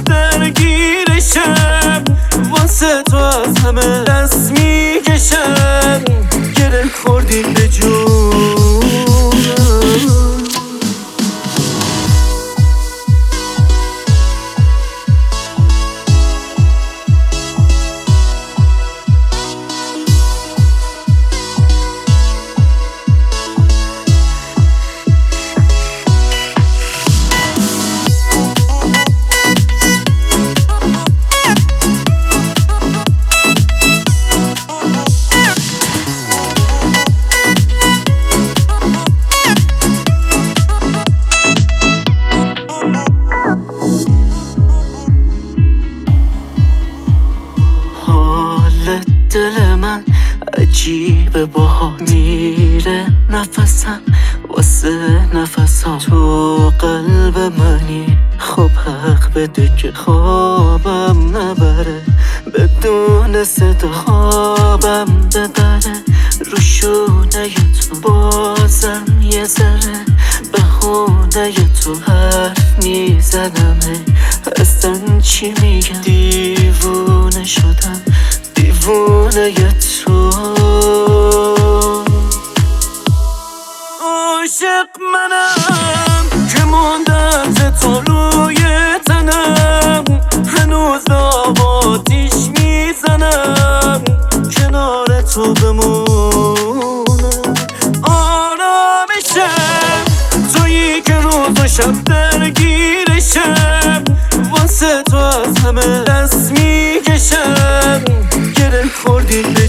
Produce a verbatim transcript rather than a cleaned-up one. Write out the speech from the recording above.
درگیرشم، واسه تو از همه دست میکشم، گره خوردی به جونم. دل من عجیبه باها میره نفسم واسه نفسم، تو قلب منی خب حق بده که خوابم نبره، بدون صدا خوابم ببره، رو شونه تو بازم یه ذره بهونه تو حرف میزنم، اصلا چی میگم دیوونه شدم، دیوونه تو. عاشق منم که مانده تو روی تنم، هنوز آباتیش میزنم کنار تو بمونم. آرامشم تویی که روز و شب درگیرشم، واسه تو از همه دست میکشم، گره خوردی